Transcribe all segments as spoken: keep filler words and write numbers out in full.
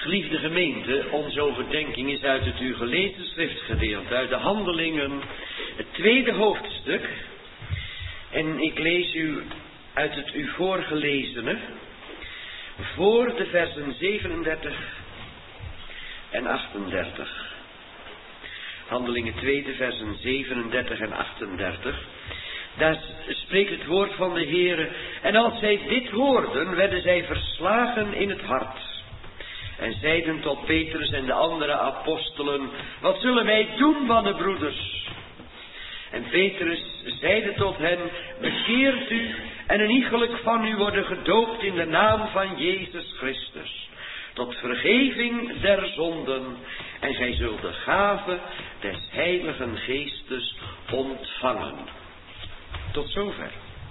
Geliefde gemeente, onze overdenking is uit het u gelezen schriftgedeelte, uit de Handelingen, het tweede hoofdstuk. En ik lees u uit het u voorgelezene, voor de versen zevenendertig en achtendertig. Handelingen twee, de versen zevenendertig en achtendertig. Daar spreekt het woord van de Heere. En als zij dit hoorden, werden zij verslagen in het hart. En zeiden tot Petrus en de andere apostelen: wat zullen wij doen, mannenbroeders? En Petrus zeide tot hen: bekeert u en een iegelijk van u worden gedoopt in de naam van Jezus Christus, tot vergeving der zonden, en gij zult de gave des Heiligen Geestes ontvangen. Tot zover.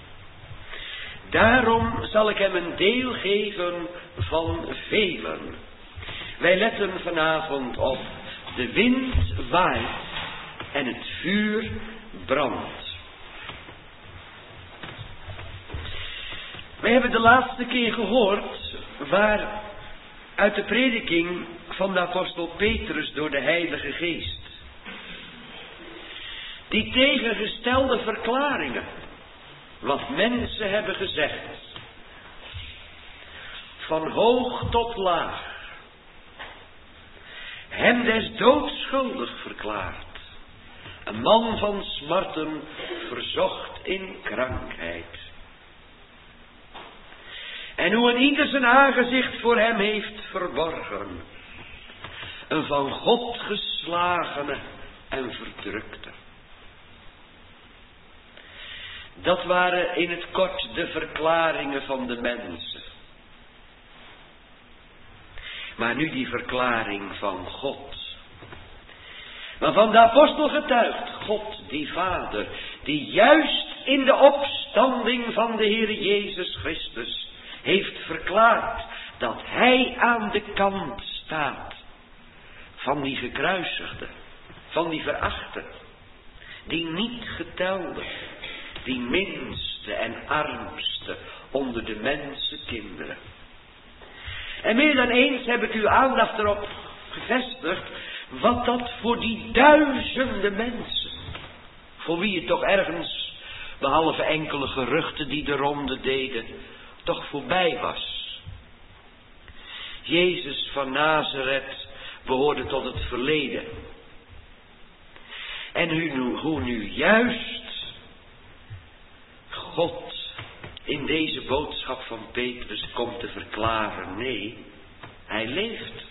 Daarom zal ik hem een deel geven van velen. Wij letten vanavond op: de wind waait en het vuur brandt. Wij hebben de laatste keer gehoord waar uit de prediking van de apostel Petrus door de Heilige Geest die tegengestelde verklaringen, wat mensen hebben gezegd, van hoog tot laag, hem des doods schuldig verklaard, een man van smarten, verzocht in krankheid. En hoe een ieder zijn aangezicht voor hem heeft verborgen, een van God geslagene en verdrukte. Dat waren in het kort de verklaringen van de mensen. Maar nu die verklaring van God. Waarvan de apostel getuigt: God die Vader, die juist in de opstanding van de Heer Jezus Christus heeft verklaard dat Hij aan de kant staat van die gekruisigde, van die verachte, die niet getelde, die minste en armste onder de mensenkinderen. En meer dan eens heb ik uw aandacht erop gevestigd wat dat voor die duizenden mensen, voor wie het toch ergens, behalve enkele geruchten die de ronde deden, toch voorbij was. Jezus van Nazareth behoorde tot het verleden. En nu, hoe nu juist God in deze boodschap van Petrus komt te verklaren: nee, hij leeft.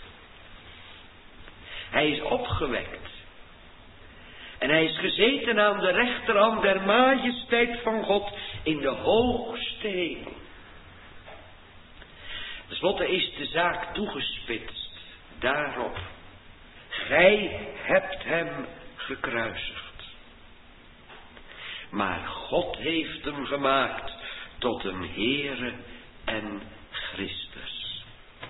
Hij is opgewekt. En hij is gezeten aan de rechterhand der majesteit van God in de hoogste hemel. Ten slotte is de zaak toegespitst daarop: gij hebt hem gekruisigd. Maar God heeft hem gemaakt tot een Heere en Christus.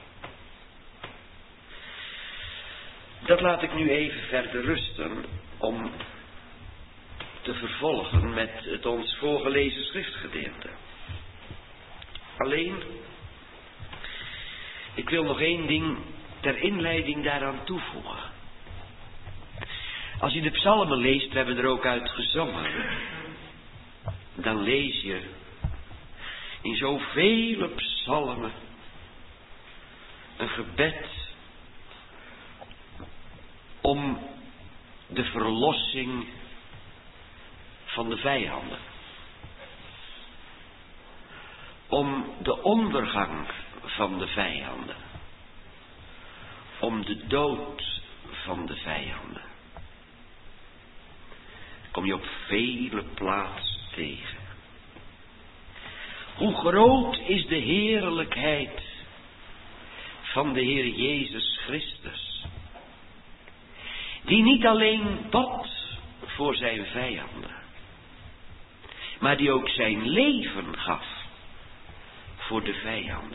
Dat laat ik nu even verder rusten om te vervolgen met het ons voorgelezen schriftgedeelte. Alleen, ik wil nog één ding ter inleiding daaraan toevoegen. Als je de psalmen leest, we hebben er ook uit gezongen, dan lees je in zoveel psalmen een gebed om de verlossing van de vijanden. Om de ondergang van de vijanden. Om de dood van de vijanden. Kom je op vele plaatsen tegen. Hoe groot is de heerlijkheid van de Heer Jezus Christus, die niet alleen bad voor zijn vijanden, maar die ook zijn leven gaf voor de vijanden.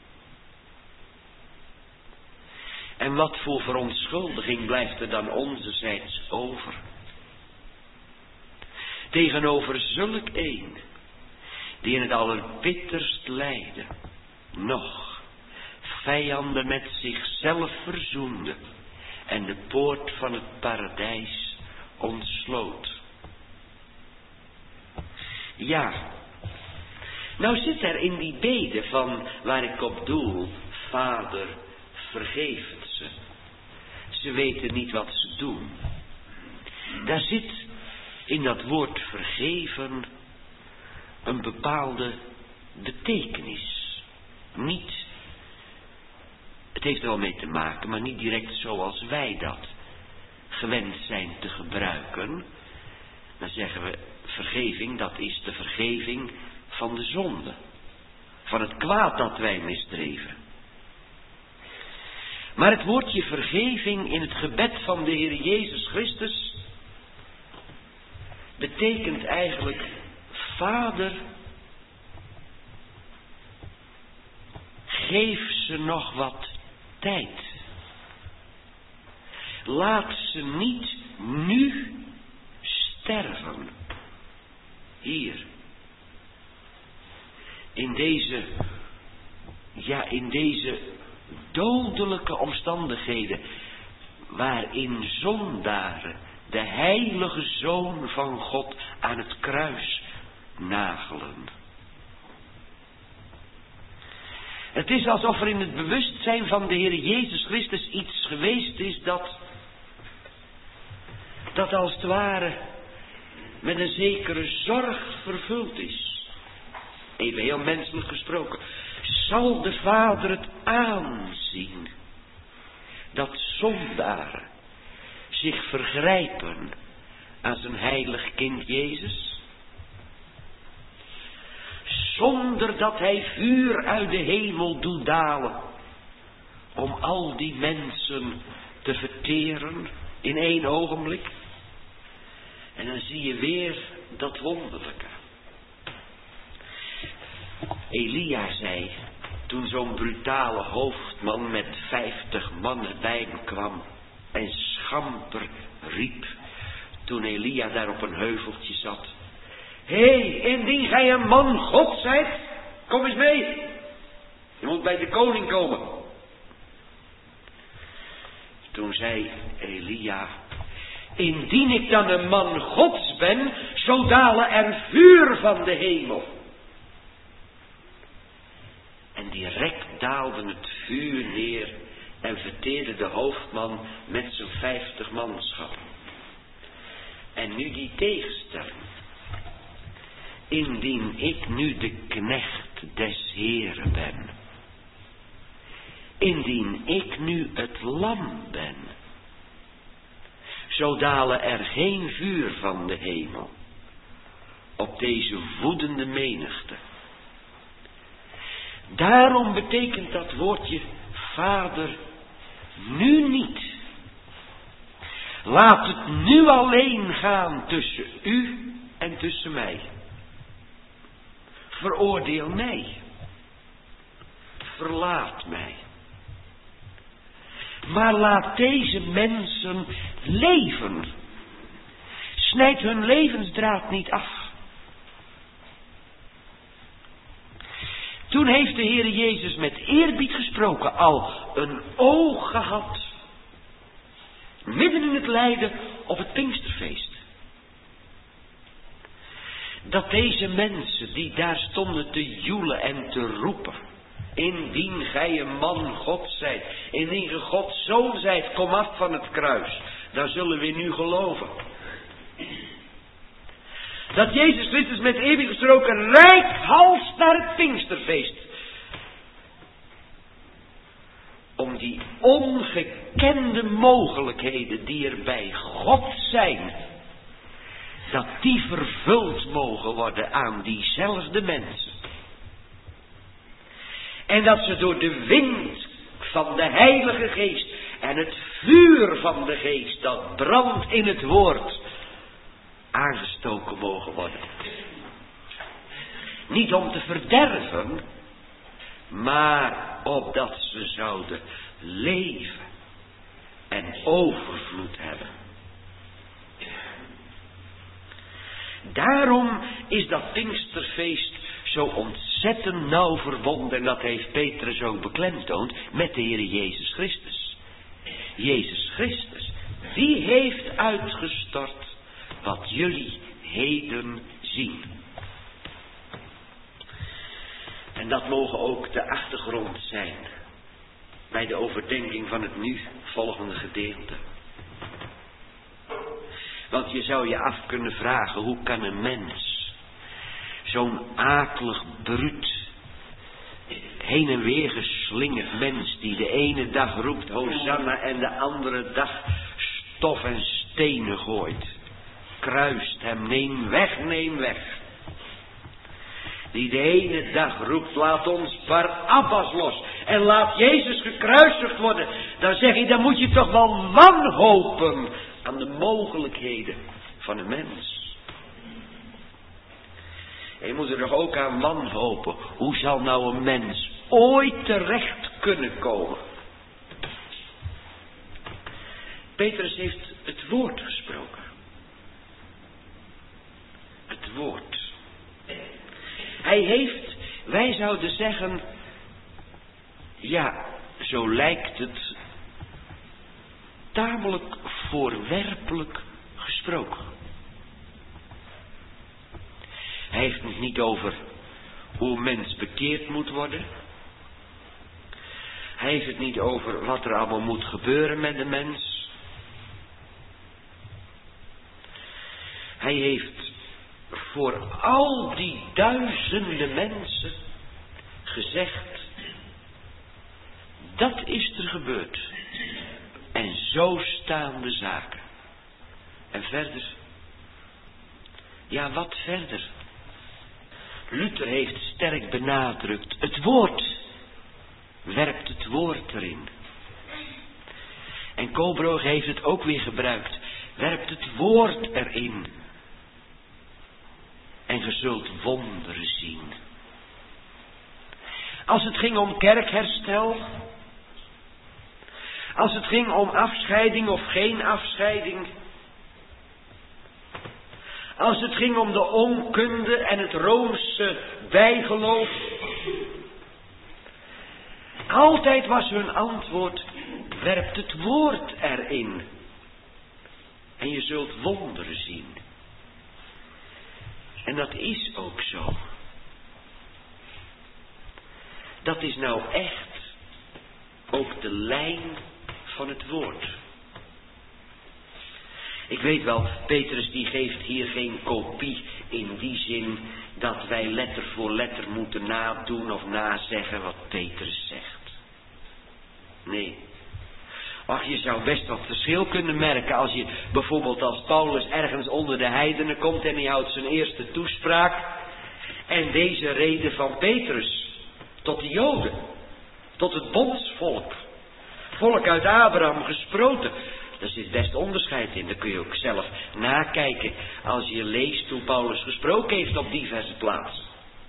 En wat voor verontschuldiging blijft er dan onzijds over? Tegenover zulk een die in het allerbitterst lijden nog vijanden met zichzelf verzoende en de poort van het paradijs ontsloot. Ja, nou zit er in die bede van waar ik op doel, Vader, vergeef het ze. Ze weten niet wat ze doen. Daar zit in dat woord vergeven een bepaalde betekenis. Niet, het heeft er wel mee te maken, maar niet direct zoals wij dat gewend zijn te gebruiken. Dan zeggen we, vergeving, dat is de vergeving van de zonde. Van het kwaad dat wij misdreven. Maar het woordje vergeving in het gebed van de Heer Jezus Christus betekent eigenlijk, Vader, geef ze nog wat tijd. Laat ze niet nu sterven. Hier. In deze, ja, in deze dodelijke omstandigheden, waarin zondaren de heilige Zoon van God aan het kruis nagelen. Het is alsof er in het bewustzijn van de Heer Jezus Christus iets geweest is dat, dat als het ware met een zekere zorg vervuld is. Even heel menselijk gesproken. Zal de Vader het aanzien dat zondaren zich vergrijpen aan zijn heilig kind Jezus? Zonder dat hij vuur uit de hemel doet dalen om al die mensen te verteren in één ogenblik. En dan zie je weer dat wonderlijke. Elia zei, toen zo'n brutale hoofdman met vijftig mannen bij hem kwam en schamper riep, toen Elia daar op een heuveltje zat: Hé, hey, indien gij een man God zijt, kom eens mee. Je moet bij de koning komen. Toen zei Elia: Indien ik dan een man Gods ben, zo dalen er vuur van de hemel. En direct daalde het vuur neer en verteerde de hoofdman met zijn vijftig manschap. En nu die tegenstelling. Indien ik nu de knecht des Heren ben. Indien ik nu het lam ben. Zo dalen er geen vuur van de hemel op deze woedende menigte. Daarom betekent dat woordje Vader nu niet. Laat het nu alleen gaan tussen u en tussen mij. Veroordeel mij. Verlaat mij. Maar laat deze mensen leven. Snijd hun levensdraad niet af. Toen heeft de Heer Jezus met eerbied gesproken, al een oog gehad. Midden in het lijden op het Pinksterfeest. Dat deze mensen die daar stonden te joelen en te roepen. Indien gij een man God zijt, indien gij Gods zoon zijt, kom af van het kruis. Dan zullen we nu geloven. Dat Jezus Christus met eeuwig gesproken reikhalst naar het Pinksterfeest. Om die ongekende mogelijkheden die er bij God zijn, dat die vervuld mogen worden aan diezelfde mensen. En dat ze door de wind van de Heilige Geest en het vuur van de Geest dat brandt in het woord aangestoken mogen worden. Niet om te verderven, maar opdat ze zouden leven en overvloed hebben. Daarom is dat Pinksterfeest zo ontzettend nauw verbonden, en dat heeft Petrus ook beklemtoond, met de Heer Jezus Christus. Jezus Christus, die heeft uitgestort wat jullie heden zien. En dat mogen ook de achtergrond zijn bij de overdenking van het nu volgende gedeelte. Want je zou je af kunnen vragen, hoe kan een mens zo'n akelig, bruut, heen en weer geslingerd mens, die de ene dag roept Hosanna en de andere dag stof en stenen gooit, kruist hem, neem weg, neem weg. Die de ene dag roept, laat ons Barabbas los en laat Jezus gekruisigd worden. Dan zeg je, dan moet je toch wel wanhopen aan de mogelijkheden van een mens. En je moet er toch ook aan wanhopen. Hoe zal nou een mens ooit terecht kunnen komen? Petrus heeft het woord gesproken. Het woord. Hij heeft, wij zouden zeggen, ja, zo lijkt het, tamelijk voorwerpelijk gesproken. Hij heeft het niet over hoe een mens bekeerd moet worden. Hij heeft het niet over wat er allemaal moet gebeuren met de mens. Hij heeft voor al die duizenden mensen gezegd, dat is er gebeurd. En zo staan de zaken. En verder? Ja, wat verder? Luther heeft sterk benadrukt, het woord. Werpt het woord erin. En Coburg heeft het ook weer gebruikt. Werpt het woord erin. En ge zult wonderen zien. Als het ging om kerkherstel. Als het ging om afscheiding of geen afscheiding. Als het ging om de onkunde en het Roomse bijgeloof. Altijd was hun antwoord, werpt het woord erin. En je zult wonderen zien. En dat is ook zo. Dat is nou echt ook de lijn van het woord. Ik weet wel, Petrus die geeft hier geen kopie in die zin dat wij letter voor letter moeten nadoen of nazeggen wat Petrus zegt. Nee. Ach, je zou best wat verschil kunnen merken als je bijvoorbeeld als Paulus ergens onder de heidenen komt en hij houdt zijn eerste toespraak en deze reden van Petrus tot de Joden, tot het bondsvolk, volk uit Abraham gesproten. Daar zit best onderscheid in. Dat kun je ook zelf nakijken als je leest hoe Paulus gesproken heeft op diverse plaatsen.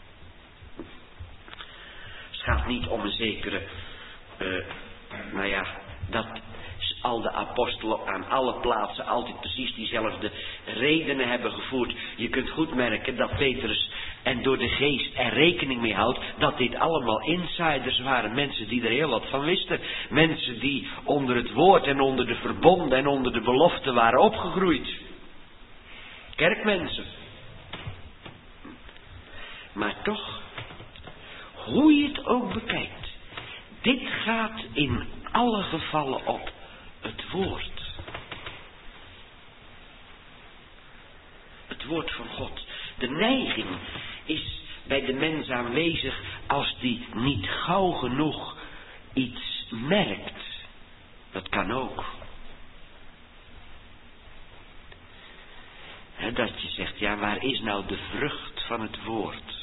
Het gaat niet om een zekere, uh, nou ja, dat al de apostelen aan alle plaatsen altijd precies diezelfde redenen hebben gevoerd. Je kunt goed merken dat Petrus en door de geest er rekening mee houdt dat dit allemaal insiders waren. Mensen die er heel wat van wisten. Mensen die onder het woord en onder de verbonden en onder de beloften waren opgegroeid. Kerkmensen. Maar toch, hoe je het ook bekijkt, dit gaat in alle gevallen op het woord. Het woord van God. De neiging is bij de mens aanwezig als die niet gauw genoeg iets merkt. Dat kan ook. He, dat je zegt, ja, waar is nou de vrucht van het woord?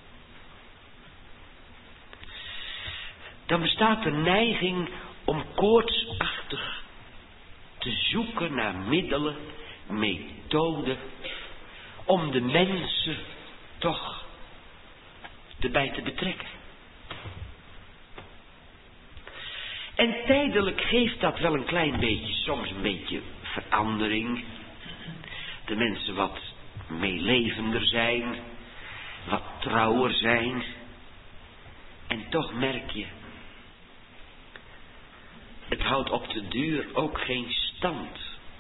Dan bestaat de neiging om koortsachtig te zoeken naar middelen, methoden, om de mensen toch erbij te betrekken. En tijdelijk geeft dat wel een klein beetje, soms een beetje verandering. De mensen wat meelevender zijn. wat trouwer zijn. En toch merk je, het houdt op de duur ook geen stand.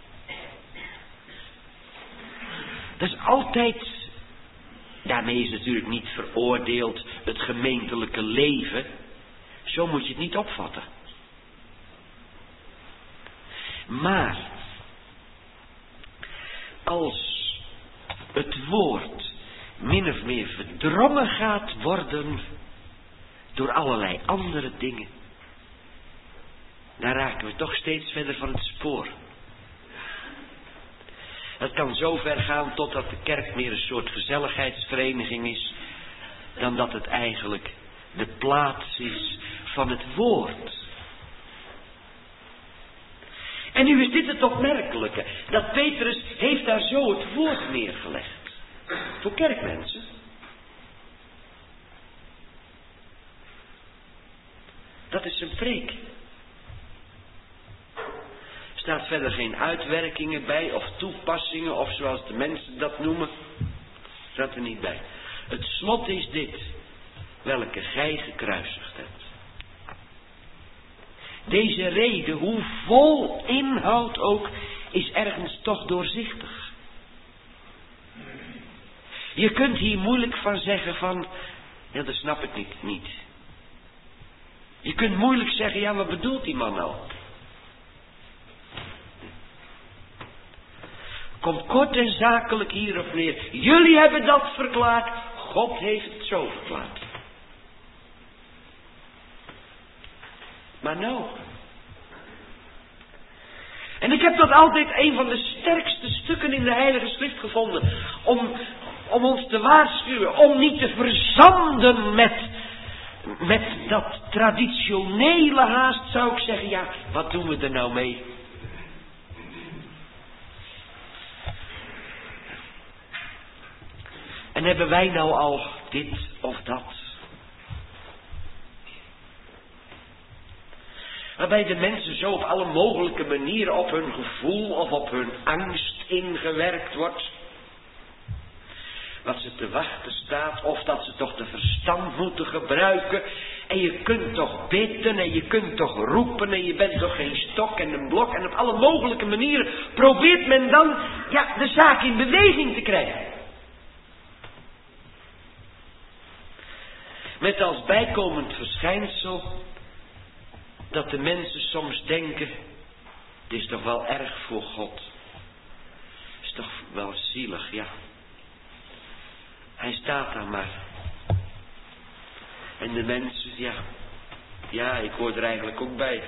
Dat is altijd, daarmee is natuurlijk niet veroordeeld het gemeentelijke leven. Zo moet je het niet opvatten. Maar als het woord min of meer verdrongen gaat worden door allerlei andere dingen, dan raken we toch steeds verder van het spoor. Het kan zo ver gaan totdat de kerk meer een soort gezelligheidsvereniging is, dan dat het eigenlijk de plaats is van het woord. En nu is dit het opmerkelijke, dat Petrus heeft daar zo het woord neergelegd. Voor kerkmensen. Dat is zijn preek. Er staat verder geen uitwerkingen bij of toepassingen of zoals de mensen dat noemen. Staat er niet bij. Het slot is dit, welke gij gekruisigd hebt. Deze reden, hoe vol inhoud ook, is ergens toch doorzichtig. Je kunt hier moeilijk van zeggen van, ja, dat snap ik niet, niet. Je kunt moeilijk zeggen, ja, wat bedoelt die man nou? Komt kort en zakelijk hierop neer. Jullie hebben dat verklaard, God heeft het zo verklaard. Maar nou. En ik heb dat altijd een van de sterkste stukken in de Heilige Schrift gevonden. Om, om ons te waarschuwen. Om niet te verzanden met, met dat traditionele haast, zou ik zeggen. Ja, wat doen we er nou mee? En hebben wij nou al dit of dat? Waarbij de mensen zo op alle mogelijke manieren op hun gevoel of op hun angst ingewerkt wordt. Wat ze te wachten staat, of dat ze toch de verstand moeten gebruiken. En je kunt toch bidden en je kunt toch roepen en je bent toch geen stok en een blok. En op alle mogelijke manieren probeert men dan ja, de zaak in beweging te krijgen. Met als bijkomend verschijnsel dat de mensen soms denken, dit is toch wel erg voor God. Is toch wel zielig, ja. Hij staat daar maar. En de mensen, ja, ja, ik hoor er eigenlijk ook bij.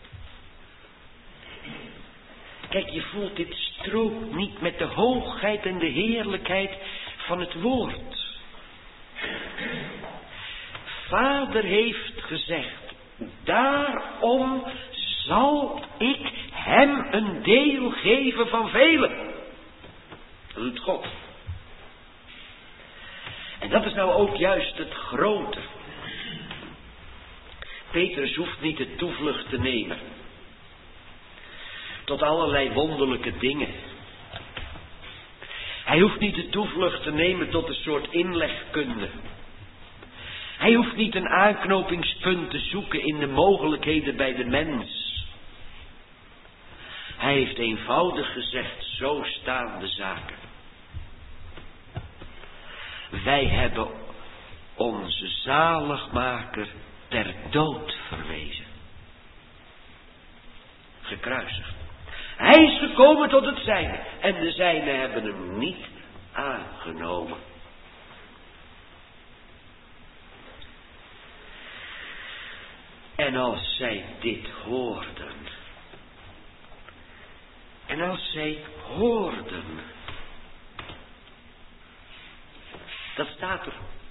Kijk, je voelt dit strookt niet met de hoogheid en de heerlijkheid van het woord. Vader heeft gezegd, daarom zal ik hem een deel geven van velen. Dat doet God. En dat is nou ook juist het grote. Petrus hoeft niet de toevlucht te nemen tot allerlei wonderlijke dingen. Hij hoeft niet de toevlucht te nemen tot een soort inlegkunde. Hij hoeft niet een aanknopingspunt te zoeken in de mogelijkheden bij de mens. Hij heeft eenvoudig gezegd, zo staan de zaken. Wij hebben onze zaligmaker ter dood verwezen. Gekruisigd. Hij is gekomen tot het zijne. En de zijnen hebben hem niet aangenomen. En als zij dit hoorden. En als zij hoorden. Dat staat er.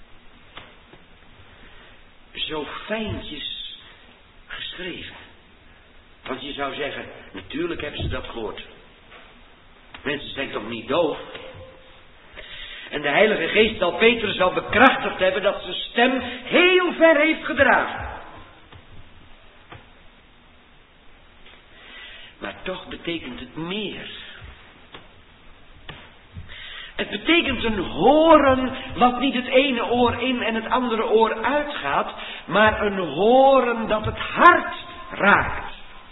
Zo fijntjes geschreven. Want je zou zeggen, natuurlijk hebben ze dat gehoord. Mensen zijn toch niet doof? En de Heilige Geest zal Petrus al bekrachtigd hebben dat zijn stem heel ver heeft gedragen. Maar toch betekent het meer. Het betekent een horen wat niet het ene oor in en het andere oor uitgaat, maar een horen dat het hart raakt.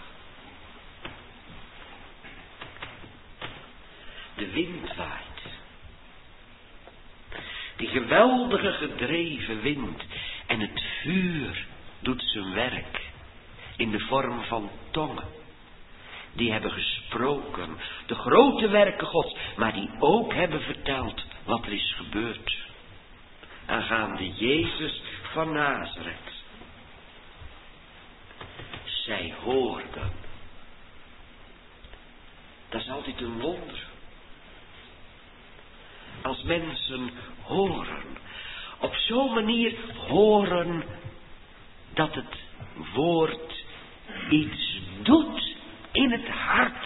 De wind waait. Die geweldige gedreven wind. En het vuur doet zijn werk. In de vorm van tongen. Die hebben gesproken. De grote werken Gods. Maar die ook hebben verteld wat er is gebeurd. Aangaande Jezus van Nazareth. Zij hoorden. Dat is altijd een wonder. Als mensen horen. Op zo'n manier horen dat het woord iets doet in het hart.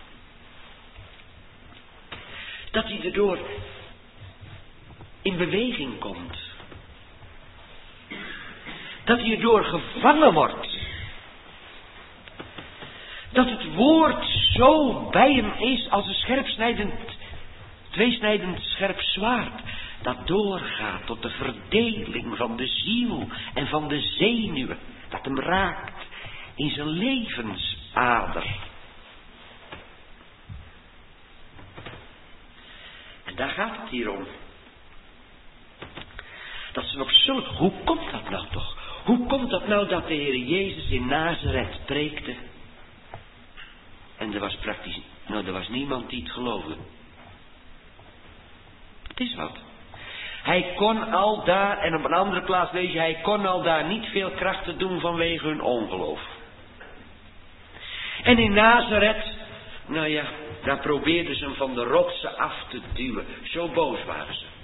Dat hij erdoor in beweging komt. Dat hij erdoor gevangen wordt. Dat het woord zo bij hem is als een scherpsnijdend, tweesnijdend scherp zwaard. Dat doorgaat tot de verdeling van de ziel en van de zenuwen. Dat hem raakt in zijn levensader. En daar gaat het hier om. Dat ze op zulk... Hoe komt dat nou toch? Hoe komt dat nou dat de Heer Jezus in Nazareth preekte? En er was praktisch... Nou, er was niemand die het geloofde. Het is wat. Hij kon al daar, en op een andere plaats lees je, hij kon al daar niet veel krachten doen vanwege hun ongeloof. En in Nazareth, nou ja, daar probeerden ze hem van de rotsen af te duwen. Zo boos waren ze.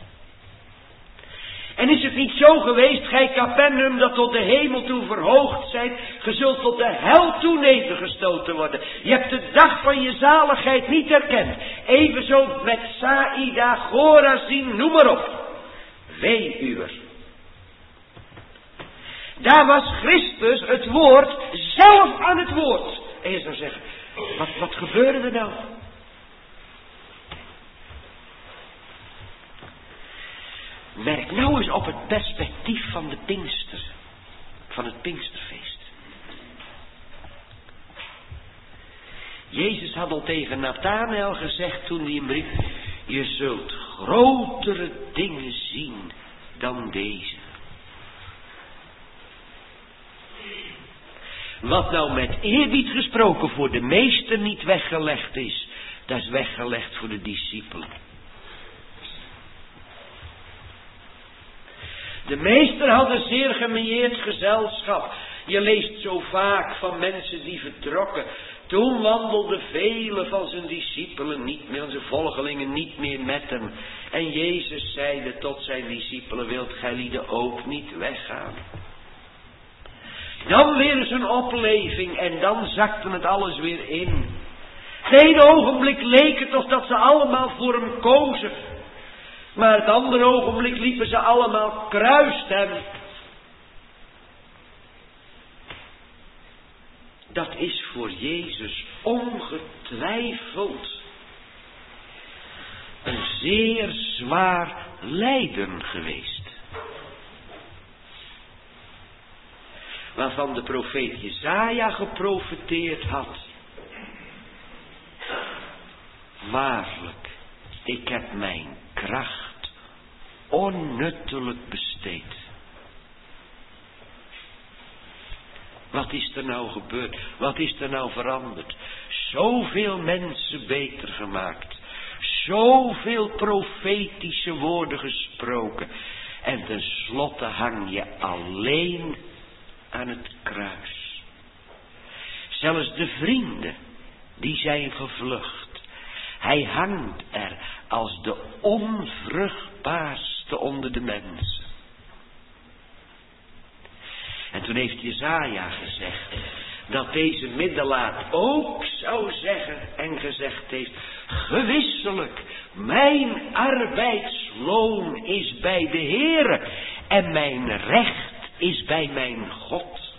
En is het niet zo geweest, gij Capernaum, dat tot de hemel toe verhoogd zijt, ge zult tot de hel toe nedergestoten worden. Je hebt de dag van je zaligheid niet herkend. Evenzo met Saïda, Chorazin, noem maar op. Wee uwer. Daar was Christus, het woord, zelf aan het woord. En je zou zeggen, wat, wat gebeurde er nou? Merk nou eens op het perspectief van de Pinkster. Van het Pinksterfeest. Jezus had al tegen Nathanael gezegd toen hij hem riep. Je zult grotere dingen zien dan deze. Wat nou met eerbied gesproken voor de meester niet weggelegd is. Dat is weggelegd voor de discipelen. De meester had een zeer gemêleerd gezelschap. Je leest zo vaak van mensen die vertrokken. Toen wandelden vele van zijn discipelen niet meer, zijn volgelingen niet meer met hem. En Jezus zeide tot zijn discipelen, wilt gij lieden ook niet weggaan? Dan weer eens een opleving en dan zakte het alles weer in. Geen ogenblik leek het of dat ze allemaal voor hem kozen. Maar het andere ogenblik liepen ze allemaal kruist hem. Dat is voor Jezus ongetwijfeld een zeer zwaar lijden geweest. Waarvan de profeet Jesaja geprofeteerd had. Waarlijk, ik heb mijn kracht onnuttelijk besteed. Wat is er nou gebeurd? Wat is er nou veranderd? Zoveel mensen beter gemaakt. Zoveel profetische woorden gesproken. En tenslotte hang je alleen aan het kruis. Zelfs de vrienden, die zijn gevlucht. Hij hangt er als de onvruchtbaarste onder de mensen. En toen heeft Jesaja gezegd dat deze middelaar ook zou zeggen en gezegd heeft, gewisselijk, mijn arbeidsloon is bij de Heere en mijn recht is bij mijn God.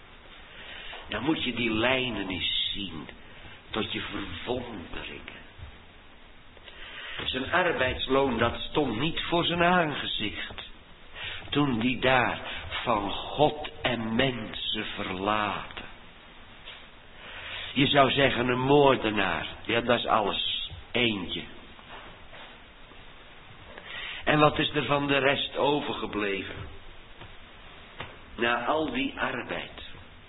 Dan moet je die lijnen eens zien tot je verwondering. Zijn arbeidsloon, dat stond niet voor zijn aangezicht. Toen die daar van God en mensen verlaten. Je zou zeggen een moordenaar. Ja, dat is alles. Eentje. En wat is er van de rest overgebleven? Na al die arbeid.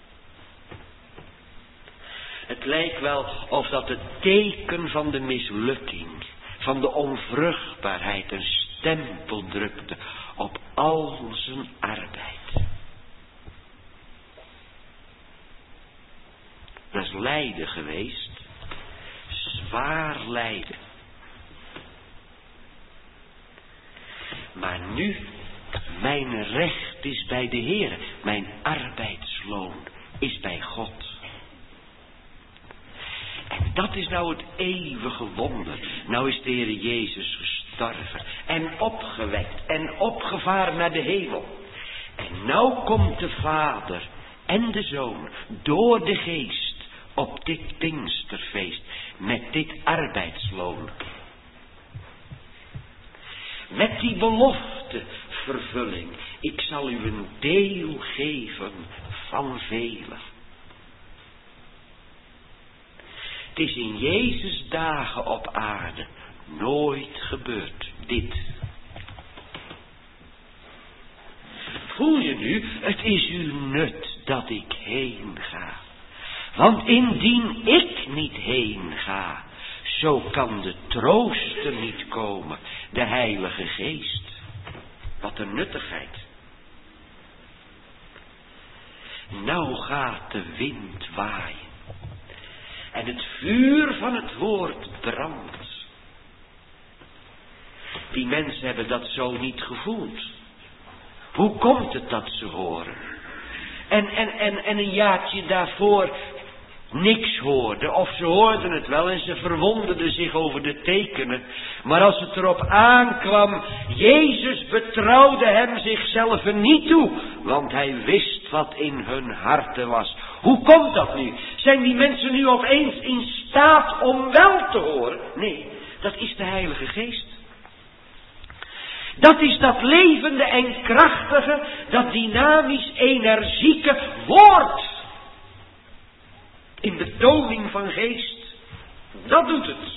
Het lijkt wel of dat het teken van de mislukking, van de onvruchtbaarheid, een stempel drukte op al zijn arbeid. Dat is lijden geweest. Zwaar lijden. Maar nu, mijn recht is bij de Heer. Mijn arbeidsloon is bij God. En dat is nou het eeuwige wonder. Nou is de Heer Jezus gestorven en opgewekt en opgevaren naar de hemel. En nou komt de Vader en de Zoon door de Geest op dit Pinksterfeest met dit arbeidsloon. Met die beloftevervulling. Ik zal u een deel geven van velen. Het is in Jezus dagen op aarde nooit gebeurd, dit. Voel je nu, het is uw nut dat ik heen ga. Want indien ik niet heen ga, zo kan de trooster niet komen, de Heilige Geest. Wat een nuttigheid. Nou gaat de wind waaien. En het vuur van het woord brandt. Die mensen hebben dat zo niet gevoeld. Hoe komt het dat ze horen? En, en, en, en een jaartje daarvoor niks hoorden. Of ze hoorden het wel en ze verwonderden zich over de tekenen. Maar als het erop aankwam, Jezus betrouwde hem zichzelf niet toe. Want hij wist wat in hun harten was. Hoe komt dat nu? Zijn die mensen nu opeens in staat om wel te horen? Nee, dat is de Heilige Geest. Dat is dat levende en krachtige, dat dynamisch energieke woord. In betoning van geest. Dat doet het.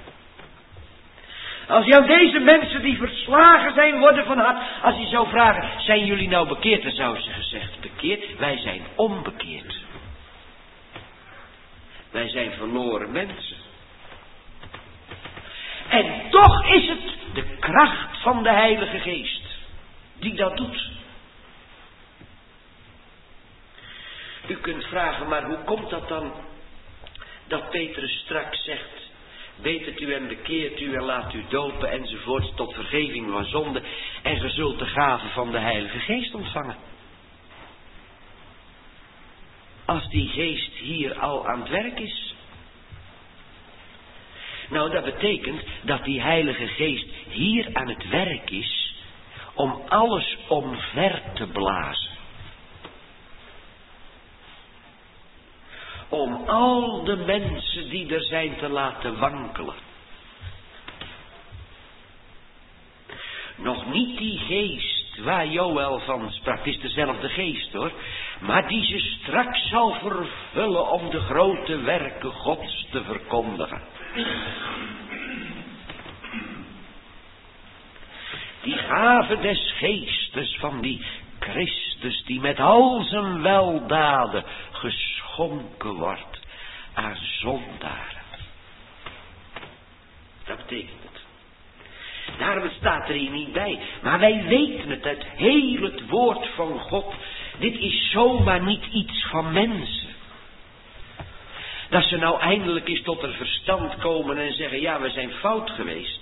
Als je aan deze mensen die verslagen zijn worden van hart, als je zou vragen, zijn jullie nou bekeerd? Dan zou ze gezegd, bekeerd? Wij zijn onbekeerd. Wij zijn verloren mensen. En toch is het de kracht van de Heilige Geest die dat doet. U kunt vragen, maar hoe komt dat dan dat Petrus straks zegt, betert u en bekeert u en laat u dopen enzovoort tot vergeving van zonde en ge zult de gave van de Heilige Geest ontvangen. Als die geest hier al aan het werk is. Nou, dat betekent dat die Heilige Geest hier aan het werk is om alles omver te blazen. Om al de mensen die er zijn te laten wankelen. Nog niet die geest waar Joël van sprak, het is dezelfde geest hoor, maar die ze straks zal vervullen om de grote werken Gods te verkondigen. Die gave des geestes van die Christus die met al zijn weldaden geschonken wordt aan zondaren. Dat betekent het. Daarom staat er hier niet bij. Maar wij weten het uit heel het woord van God. Dit is zomaar niet iets van mensen. Dat ze nou eindelijk eens tot een verstand komen en zeggen, ja, we zijn fout geweest.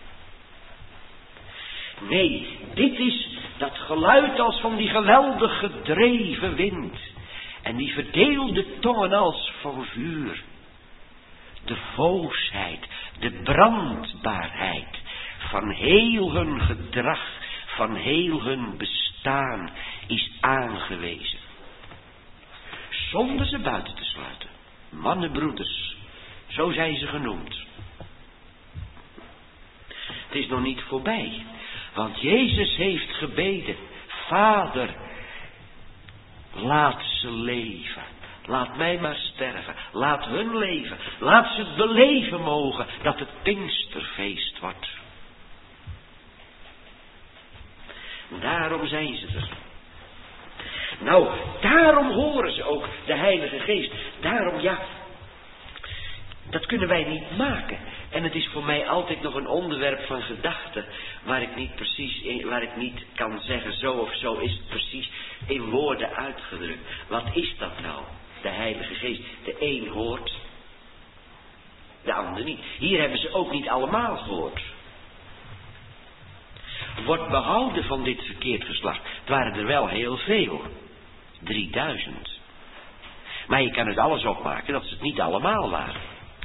Nee, dit is dat geluid als van die geweldig gedreven wind. En die verdeelde tongen als van vuur. De voosheid, de brandbaarheid van heel hun gedrag, van heel hun bestaan is aangewezen. Zonder ze buiten te sluiten. Mannenbroeders, zo zijn ze genoemd. Het is nog niet voorbij. Want Jezus heeft gebeden. Vader, laat ze leven. Laat mij maar sterven. Laat hun leven. Laat ze het beleven mogen dat het Pinksterfeest wordt. Daarom zijn ze er. Nou, daarom horen ze ook de Heilige Geest. Daarom, ja, dat kunnen wij niet maken. En het is voor mij altijd nog een onderwerp van gedachte, waar ik niet precies, waar ik niet kan zeggen, zo of zo is het precies in woorden uitgedrukt. Wat is dat nou, de Heilige Geest? De een hoort, de ander niet. Hier hebben ze ook niet allemaal gehoord. Wordt behouden van dit verkeerd geslacht. Het waren er wel heel veel. drieduizend. Maar je kan het alles opmaken dat ze het niet allemaal waren.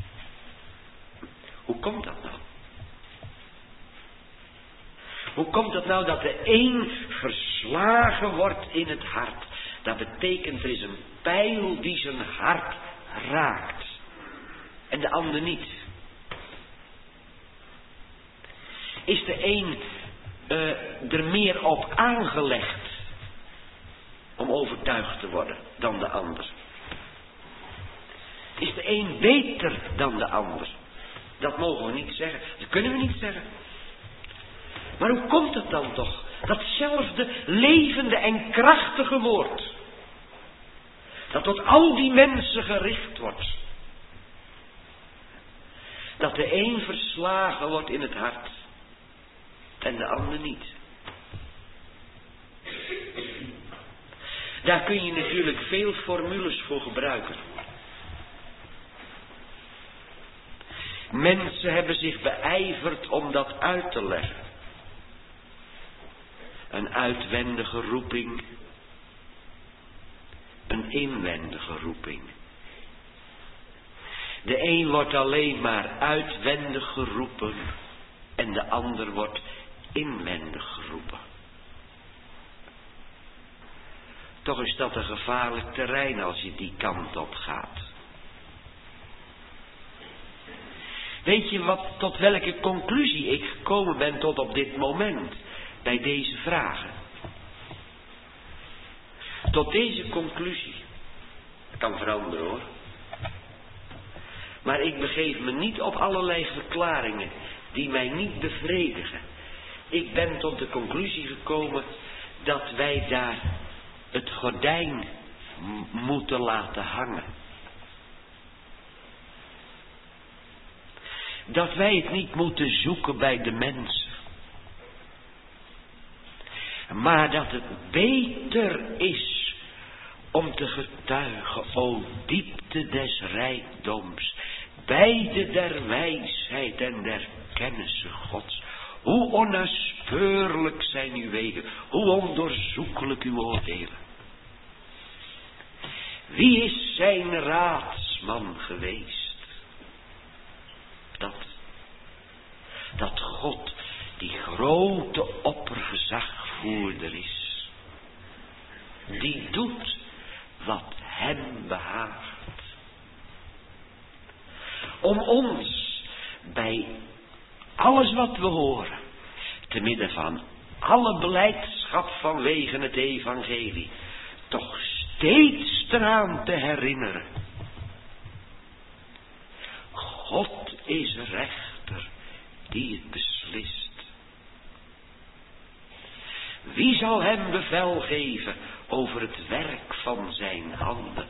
Hoe komt dat nou? Hoe komt het nou dat de een verslagen wordt in het hart? Dat betekent er is een pijl die zijn hart raakt. En de ander niet. Is de een uh, er meer op aangelegd om overtuigd te worden dan de ander? Is de een beter dan de ander? Dat mogen we niet zeggen. Dat kunnen we niet zeggen. Maar hoe komt het dan toch? Datzelfde levende en krachtige woord. Dat tot al die mensen gericht wordt. Dat de een verslagen wordt in het hart. En de ander niet. Daar kun je natuurlijk veel formules voor gebruiken. Mensen hebben zich beijverd om dat uit te leggen. Een uitwendige roeping. Een inwendige roeping. De een wordt alleen maar uitwendig geroepen. En de ander wordt inwendig geroepen. Toch is dat een gevaarlijk terrein als je die kant op gaat. Weet je wat, tot welke conclusie ik gekomen ben tot op dit moment bij deze vragen? Tot deze conclusie. Het kan veranderen hoor. Maar ik begeef me niet op allerlei verklaringen die mij niet bevredigen. Ik ben tot de conclusie gekomen dat wij daar het gordijn m- moeten laten hangen. Dat wij het niet moeten zoeken bij de mensen. Maar dat het beter is om te getuigen, o diepte des rijkdoms, beide der wijsheid en der kennisse Gods. Hoe onnaspeurlijk zijn uw wegen, hoe ondoorzoekelijk uw oordelen. Wie is zijn raadsman geweest? Dat, dat God die grote oppergezagvoerder is. Die doet wat hem behaagt. Om ons bij alles wat we horen, te midden van alle beleidschap vanwege het evangelie, toch steeds eraan te herinneren. God is rechter die het beslist. Wie zal hem bevel geven over het werk van zijn handen?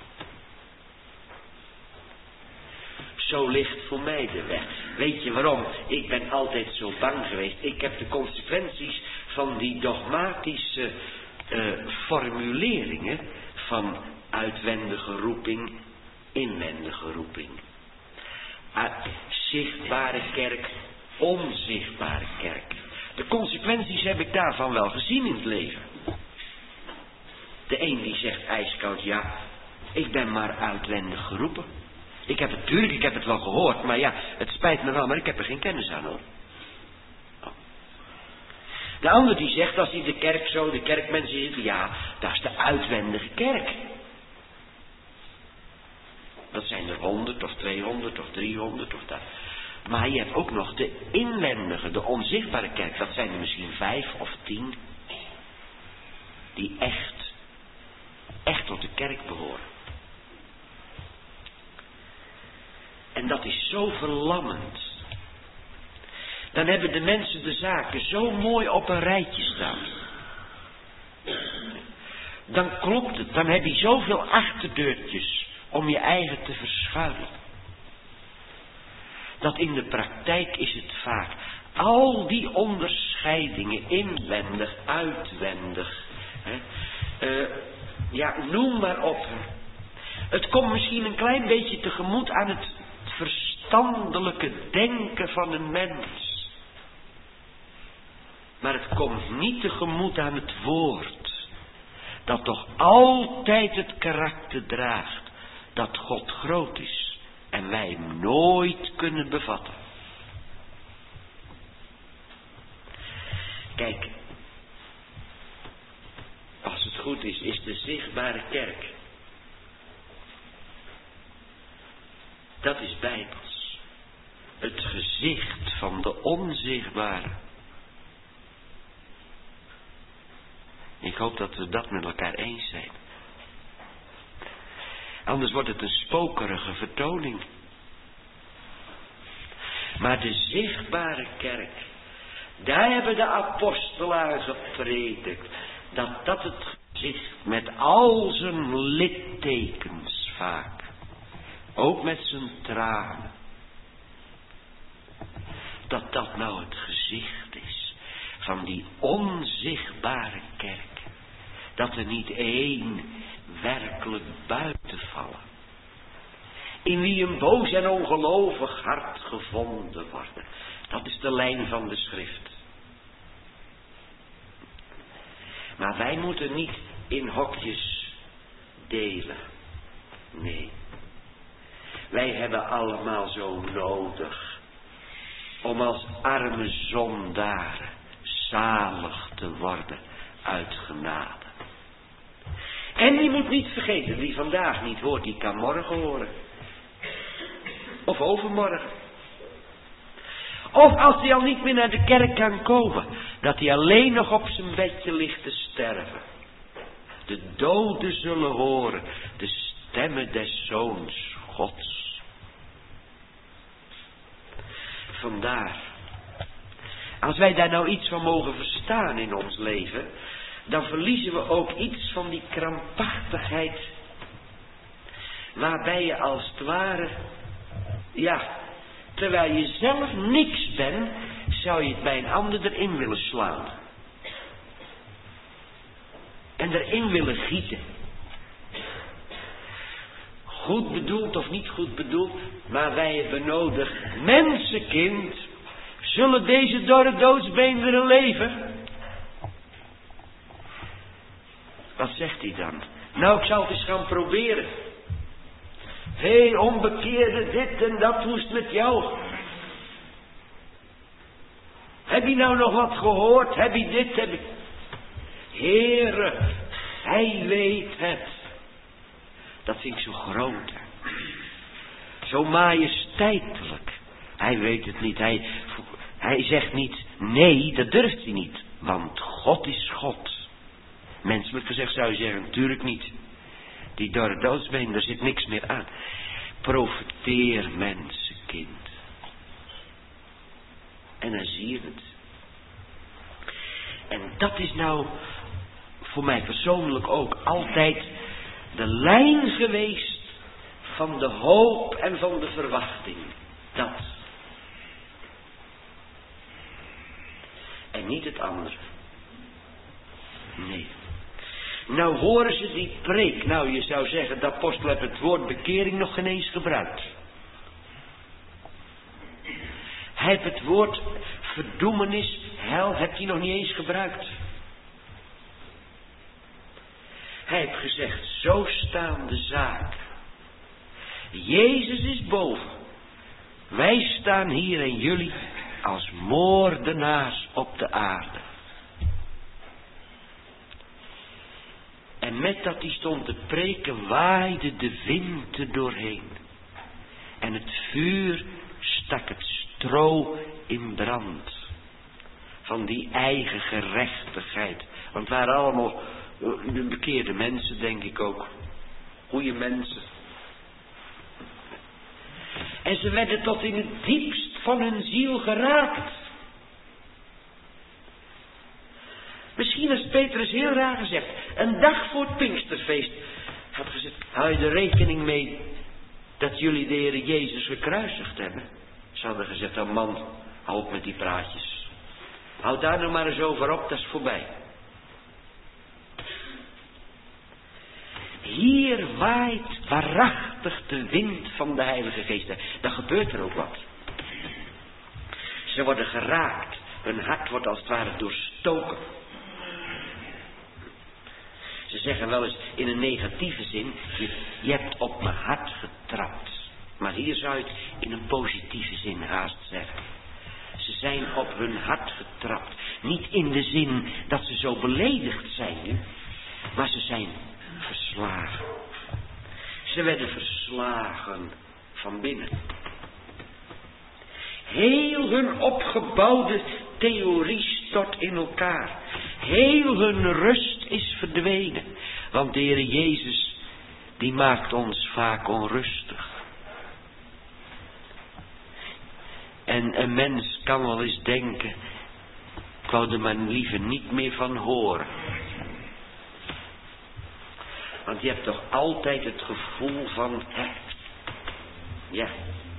Zo ligt voor mij de weg. Weet je waarom? Ik ben altijd zo bang geweest. Ik heb de consequenties van die dogmatische uh, formuleringen van uitwendige roeping, inwendige roeping. Uh, zichtbare kerk, onzichtbare kerk. De consequenties heb ik daarvan wel gezien in het leven. De een die zegt ijskoud, ja, ik ben maar uitwendig geroepen. Ik heb het, tuurlijk, ik heb het wel gehoord, maar ja, het spijt me wel, maar ik heb er geen kennis aan hoor. Oh. De ander die zegt, als hij de kerk zo, de kerkmensen zitten, ja, dat is de uitwendige kerk. Dat zijn er honderd of tweehonderd of driehonderd of dat. Maar je hebt ook nog de inwendige, de onzichtbare kerk. Dat zijn er misschien vijf of tien. Die echt, echt tot de kerk behoren. En dat is zo verlammend. Dan hebben de mensen de zaken zo mooi op een rijtje staan. Dan klopt het. Dan heb je zoveel achterdeurtjes om je eigen te verschuilen. Dat in de praktijk is het vaak al die onderscheidingen, inwendig, uitwendig. Hè, uh, ja, noem maar op. Het komt misschien een klein beetje tegemoet aan het verstandelijke denken van een mens. Maar het komt niet tegemoet aan het woord. Dat toch altijd het karakter draagt. Dat God groot is. En wij hem nooit kunnen bevatten. Kijk. Als het goed is, is de zichtbare kerk. Dat is bijbels. Het gezicht van de onzichtbare. Ik hoop dat we dat met elkaar eens zijn. Anders wordt het een spokerige vertoning. Maar de zichtbare kerk, daar hebben de apostelen gepredikt. Dat dat het gezicht met al zijn littekens vaak. Ook met zijn tranen. Dat dat nou het gezicht is van die onzichtbare kerk. Dat er niet één werkelijk buiten vallen. In wie een boos en ongelovig hart gevonden worden. Dat is de lijn van de schrift. Maar wij moeten niet in hokjes delen. Nee. Wij hebben allemaal zo nodig om als arme zondaren zalig te worden uit genade. En je moet niet vergeten, wie vandaag niet hoort, die kan morgen horen. Of overmorgen. Of als hij al niet meer naar de kerk kan komen, dat hij alleen nog op zijn bedje ligt te sterven. De doden zullen horen de stemmen des Zoons Gods. Vandaar, als wij daar nou iets van mogen verstaan in ons leven, dan verliezen we ook iets van die krampachtigheid, waarbij je als het ware, ja, terwijl je zelf niks bent, zou je het bij een ander erin willen slaan. En erin willen gieten. Goed bedoeld of niet goed bedoeld, maar wij hebben nodig, mensenkind, zullen deze dorre doodsbeenderen leven? Wat zegt hij dan? Nou, ik zal het eens gaan proberen. Hé, hey, onbekeerde, dit en dat, hoe is het met jou? Heb je nou nog wat gehoord? Heb je dit, heb je... Heere, hij weet het. Dat vind ik zo groot. Zo majesteitelijk. Hij weet het niet. Hij, hij zegt niet, nee, dat durft hij niet. Want God is God. Menselijk gezegd zou je zeggen, natuurlijk niet. Die dorre doodsbeen, daar zit niks meer aan. Profeteer, mensenkind. En dan zie je het. En dat is nou voor mij persoonlijk ook altijd de lijn geweest van de hoop en van de verwachting. Dat. En niet het andere. Nee. Nou horen ze die preek. Nou, je zou zeggen, de apostel heeft het woord bekering nog geen eens gebruikt. Hij heeft het woord verdoemenis, hel, heeft hij nog niet eens gebruikt. Hij heeft gezegd, zo staan de zaken. Jezus is boven. Wij staan hier en jullie als moordenaars op de aarde. En met dat hij stond te preken, waaide de wind er doorheen. En het vuur stak het stro in brand. Van die eigen gerechtigheid. Want het waren allemaal de bekeerde mensen, denk ik ook. Goeie mensen. En ze werden tot in het diepst van hun ziel geraakt. Misschien is Petrus heel raar gezegd. Een dag voor het Pinksterfeest had gezegd, hou je er rekening mee dat jullie de Heer Jezus gekruisigd hebben? Ze hadden gezegd, oh man, hou op met die praatjes. Hou daar nou maar eens over op, dat is voorbij. Hier waait waarachtig de wind van de Heilige Geest. Dan gebeurt er ook wat. Ze worden geraakt. Hun hart wordt als het ware doorstoken. Ze zeggen wel eens in een negatieve zin, je, je hebt op mijn hart getrapt. Maar hier zou je het in een positieve zin haast zeggen. Ze zijn op hun hart getrapt. Niet in de zin dat ze zo beledigd zijn nu, maar ze zijn verslagen. Ze werden verslagen van binnen. Heel hun opgebouwde theorie stort in elkaar. Heel hun rust is verdwenen. Want de Heer Jezus, die maakt ons vaak onrustig. En een mens kan wel eens denken, ik wou er maar liever niet meer van horen. Want je hebt toch altijd het gevoel van, hè, ja.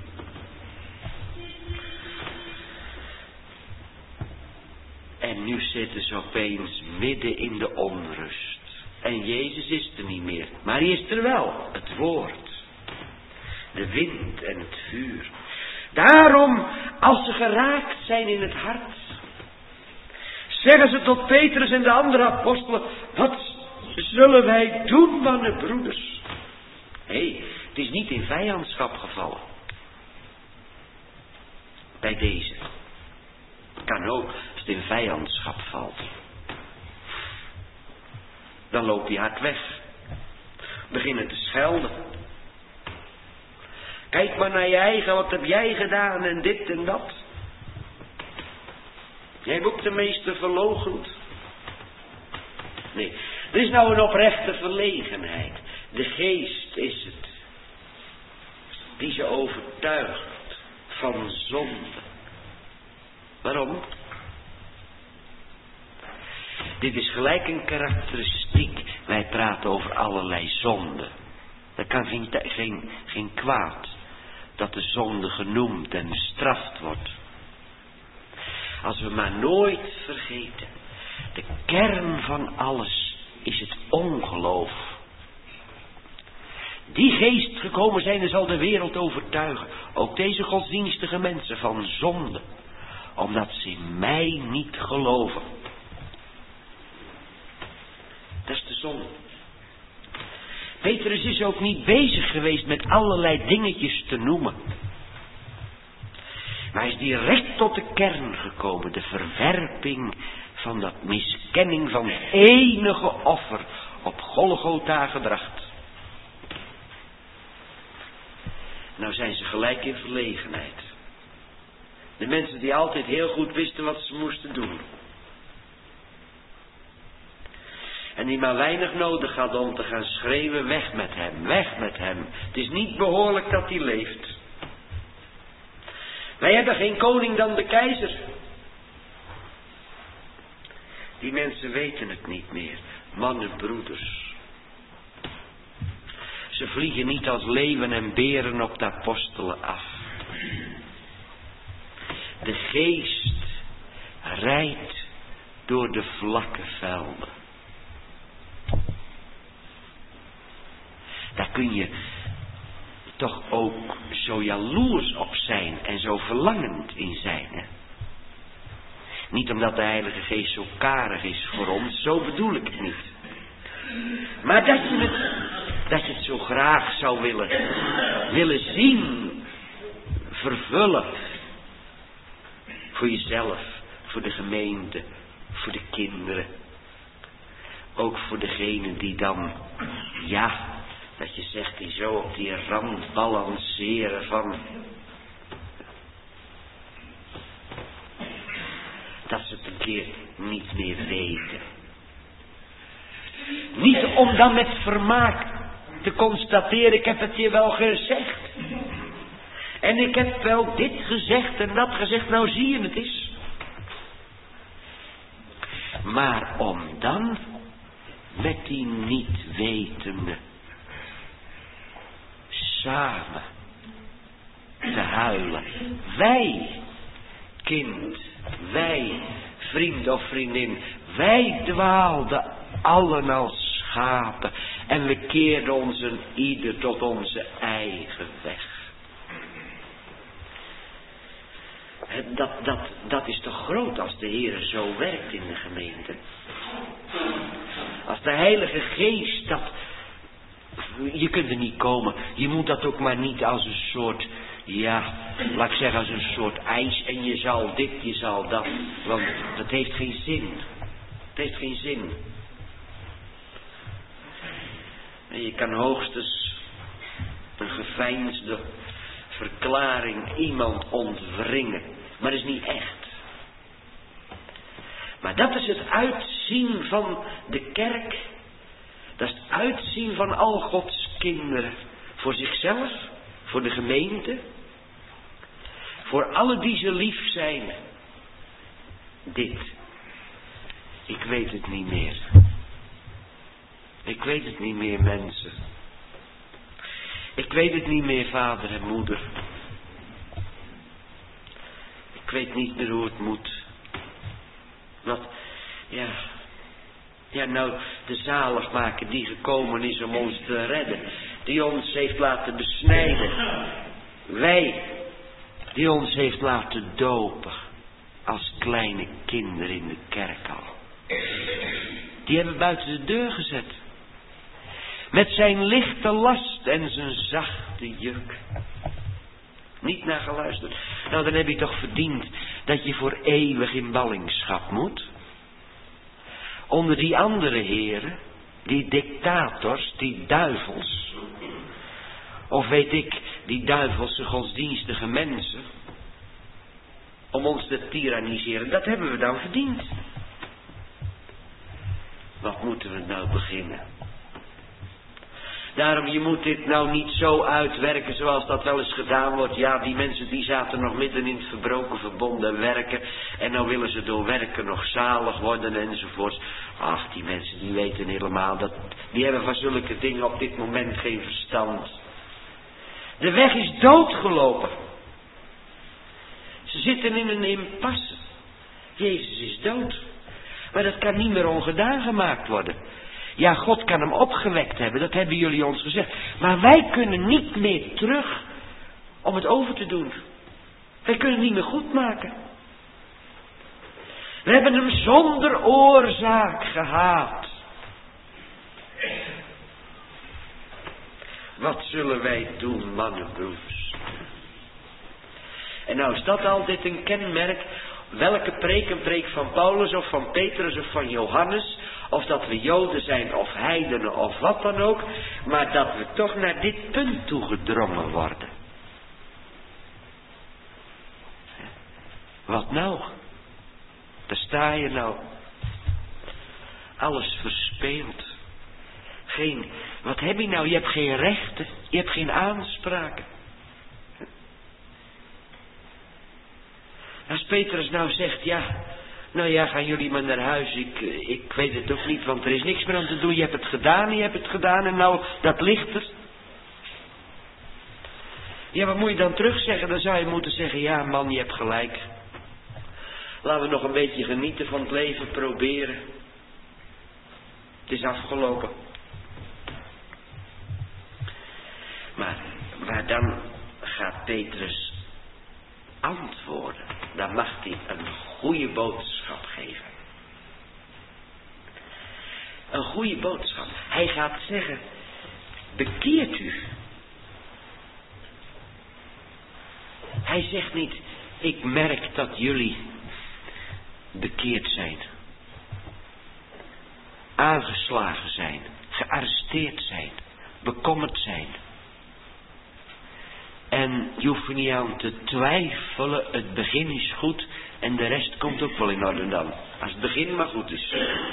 En nu zitten ze opeens midden in de onrust. En Jezus is er niet meer. Maar hij is er wel. Het woord. De wind en het vuur. Daarom, als ze geraakt zijn in het hart, zeggen ze tot Petrus en de andere apostelen, wat zullen wij doen, mannenbroeders? Hé, hey, het is niet in vijandschap gevallen. Bij deze. Kan ook als het in vijandschap valt. Dan loopt hij hard weg. Beginnen te schelden. Kijk maar naar je eigen, wat heb jij gedaan en dit en dat. Jij hebt ook de meester verloochend. Nee, er is nou een oprechte verlegenheid. De geest is het. Die ze overtuigt van zonde. Waarom? Dit is gelijk een karakteristiek. Wij praten over allerlei zonden. Dat kan geen, geen, geen kwaad. Dat de zonde genoemd en bestraft wordt. Als we maar nooit vergeten. De kern van alles is het ongeloof. Die geest gekomen zijn en zal de wereld overtuigen. Ook deze godsdienstige mensen van zonde. Omdat ze in mij niet geloven. Dat is de zonde. Petrus is ook niet bezig geweest met allerlei dingetjes te noemen. Maar hij is direct tot de kern gekomen. De verwerping van dat miskenning van het enige offer op Golgotha gebracht. Nou zijn ze gelijk in verlegenheid. De mensen die altijd heel goed wisten wat ze moesten doen. En die maar weinig nodig hadden om te gaan schreeuwen, weg met hem, weg met hem. Het is niet behoorlijk dat hij leeft. Wij hebben geen koning dan de keizer. Die mensen weten het niet meer. Mannen, broeders. Ze vliegen niet als leeuwen en beren op de apostelen af. De geest rijdt door de vlakke velden. Daar kun je toch ook zo jaloers op zijn en zo verlangend in zijn. Hè? Niet omdat de Heilige Geest zo karig is voor ons, zo bedoel ik het niet. Maar dat je het, dat je het zo graag zou willen, willen zien, vervullen. Voor jezelf, voor de gemeente, voor de kinderen. Ook voor degene die dan, ja, dat je zegt, die zo op die rand balanceren van, keer niet meer weten. Niet om dan met vermaak te constateren, ik heb het je wel gezegd. En ik heb wel dit gezegd en dat gezegd, nou zie je het is. Maar om dan met die niet wetende samen te huilen. Wij, kind, wij, vriend of vriendin, wij dwaalden allen als schapen en we keerden ons een ieder tot onze eigen weg. Dat, dat, dat is toch groot als de Heer zo werkt in de gemeente. Als de Heilige Geest dat... Je kunt er niet komen. Je moet dat ook maar niet als een soort... Ja, laat ik zeggen als een soort ijs. En je zal dit, je zal dat. Want dat heeft geen zin. Het heeft geen zin. En je kan hoogstens een geveinsde verklaring iemand ontwringen. Maar dat is niet echt. Maar dat is het uitzien van de kerk. Dat is het uitzien van al Gods kinderen. Voor zichzelf, voor de gemeente. Voor alle die ze lief zijn. Dit. Ik weet het niet meer. Ik weet het niet meer, mensen. Ik weet het niet meer, vader en moeder. Ik weet niet meer hoe het moet. Wat, ja... Ja, nou, de zaligmaker die gekomen is om ons te redden. Die ons heeft laten besnijden. Wij, die ons heeft laten dopen. Als kleine kinderen in de kerk al. Die hebben we buiten de deur gezet. Met zijn lichte last en zijn zachte juk. Niet naar geluisterd. Nou, dan heb je toch verdiend dat je voor eeuwig in ballingschap moet. Onder die andere heren, die dictators, die duivels. Of weet ik, die duivelse godsdienstige mensen. Om ons te tyranniseren, dat hebben we dan verdiend. Wat moeten we nou beginnen? Daarom, je moet dit nou niet zo uitwerken zoals dat wel eens gedaan wordt. Ja, die mensen die zaten nog midden in het verbroken verbond en werken. En nou willen ze door werken nog zalig worden enzovoorts. Ach, die mensen die weten helemaal dat... Die hebben van zulke dingen op dit moment geen verstand. De weg is doodgelopen. Ze zitten in een impasse. Jezus is dood. Maar dat kan niet meer ongedaan gemaakt worden. Ja, God kan hem opgewekt hebben, dat hebben jullie ons gezegd. Maar wij kunnen niet meer terug om het over te doen. Wij kunnen het niet meer goed maken. We hebben hem zonder oorzaak gehaat. Wat zullen wij doen, mannenbroers? En nou is dat altijd een kenmerk. Welke preek, een preek van Paulus of van Petrus of van Johannes, of dat we Joden zijn of heidenen of wat dan ook, maar dat we toch naar dit punt toe gedrongen worden. Wat nou? Daar sta je nou. Alles verspeeld. Geen, wat heb je nou? Je hebt geen rechten, je hebt geen aanspraken. Als Petrus nou zegt, ja, nou ja, gaan jullie maar naar huis, ik, ik weet het ook niet, want er is niks meer aan te doen, je hebt het gedaan, je hebt het gedaan en nou, dat ligt er. Ja, wat moet je dan terugzeggen? Dan zou je moeten zeggen, ja man, je hebt gelijk. Laten we nog een beetje genieten van het leven, proberen. Het is afgelopen. Maar, maar dan gaat Petrus antwoorden. Dan mag hij een goede boodschap geven. Een goede boodschap. Hij gaat zeggen, bekeert u. Hij zegt niet, ik merk dat jullie bekeerd zijn. Aangeslagen zijn. Gearresteerd zijn. Bekommerd zijn. En je hoeft er niet aan te twijfelen, het begin is goed, En de rest komt ook wel in orde dan. Als het begin maar goed is.